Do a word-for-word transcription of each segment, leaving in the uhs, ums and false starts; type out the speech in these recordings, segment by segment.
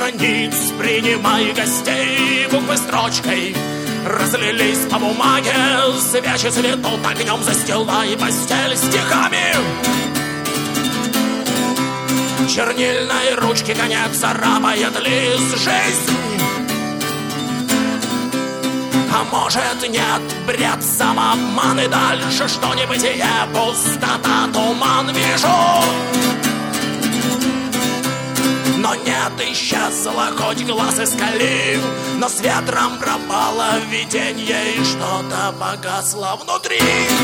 страниц, принимай гостей буквы строчкой. Разлились по бумаге свечи, цветут огнем, застилай постель стихами. Чернильной ручки конец царапает лист жизнь. А может нет, бред, самообман и дальше что небытие, пустота, туман вижу. Но нет, исчезла, хоть глаз искали, но с ветром пропало виденье, и что-то погасло внутри.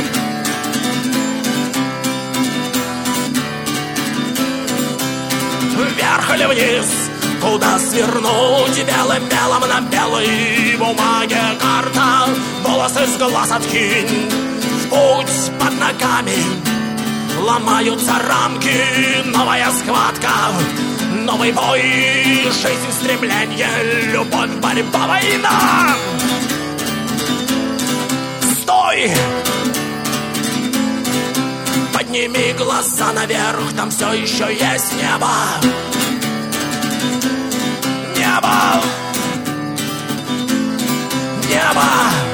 Вверх или вниз, куда свернуть белым мелом на белой бумаге карта. Волосы с глаз откинь, в путь под ногами ломаются рамки. Новая схватка, новый бой, жизнь, стремление, любовь, борьба, война. Стой! Подними глаза наверх, там все еще есть небо. Небо! Небо!